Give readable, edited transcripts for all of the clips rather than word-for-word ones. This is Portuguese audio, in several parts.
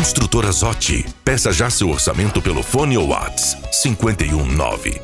Construtora Zotti. Peça já seu orçamento pelo fone ou WhatsApp 519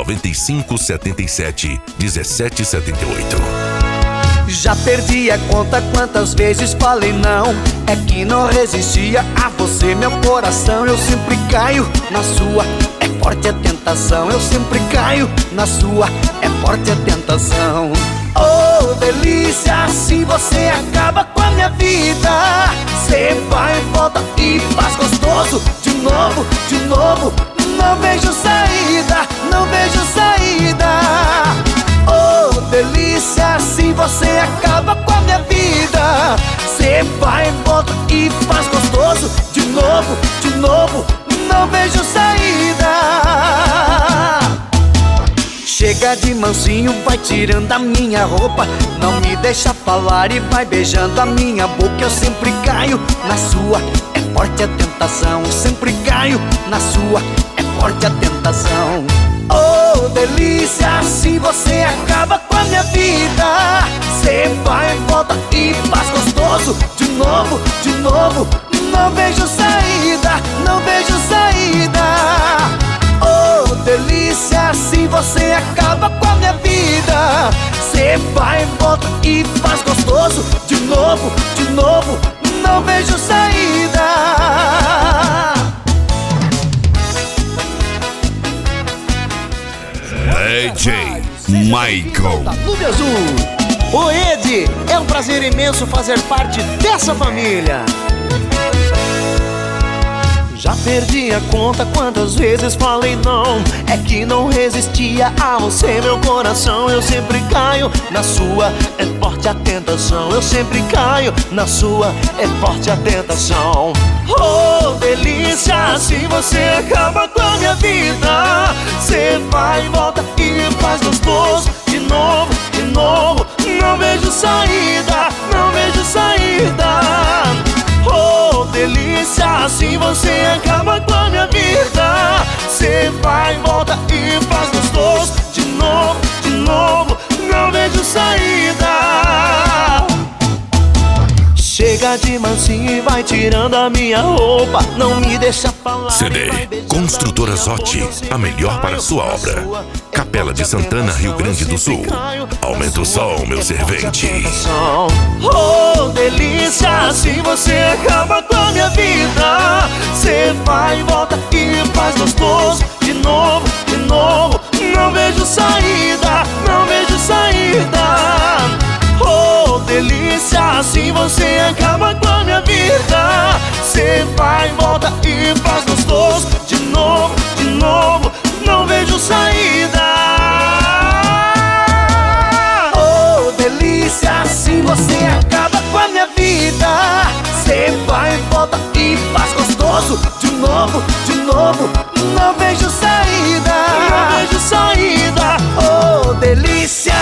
9577 1778. Já perdi a conta quantas vezes falei não. É que não resistia a você, meu coração. Eu sempre caio na sua, é forte a tentação. Eu sempre caio na sua, é forte a tentação. Oh, delícia, assim você acaba com a minha vida. Cê vai e volta e faz gostoso de novo, de novo. Não vejo saída, não vejo saída. Oh, delícia, assim você acaba com a minha vida. Cê vai e volta e faz gostoso de novo, de novo. Não vejo saída. Chega de mansinho, vai tirando a minha roupa. Não me deixa falar e vai beijando a minha boca. Eu sempre caio na sua, é forte a tentação. Eu sempre caio na sua, é forte a tentação. Oh, delícia, assim você acaba com a minha vida. Cê vai e volta e faz gostoso de novo, de novo. Não vejo saída, não vejo saída. Oh, delícia, assim você acaba com a minha vida. Cê vai e volta e faz gostoso de novo, de novo. Não vejo saída. DJ Michael. Nube Azul. Ô Ed, é um prazer imenso fazer parte dessa família. Já perdi a conta quantas vezes falei não. É que não resistia a você, meu coração. Eu sempre caio na sua, é forte a tentação. Eu sempre caio na sua, é forte a tentação. Oh, delícia, assim você acaba com a minha vida. Cê vai e volta e faz gostoso de novo, de novo. Não vejo saída, não vejo saída. Oh, delícia, assim você acaba com a minha vida. Cê vai e volta e faz gostoso de novo, de novo. Não vejo saída. Chega de mansinho e vai tirando a minha roupa. Não me deixa falar. CD Construtora Zotti, a melhor para a sua obra. Capela de Santana, Rio Grande do Sul. Aumenta o som, meu servente. Oh, delícia, assim você acaba com a minha vida. Cê vai e volta e faz gostoso de novo, de novo. Não vejo saída, não vejo saída. Oh, delícia, assim você acaba com a minha vida. Cê vai e volta e faz gostoso de novo, de novo. Não vejo saída. Oh, delícia, assim você acaba com a minha vida. Cê vai e volta e faz gostoso de novo, de novo. Não vejo saída, não vejo saída. Oh, delícia,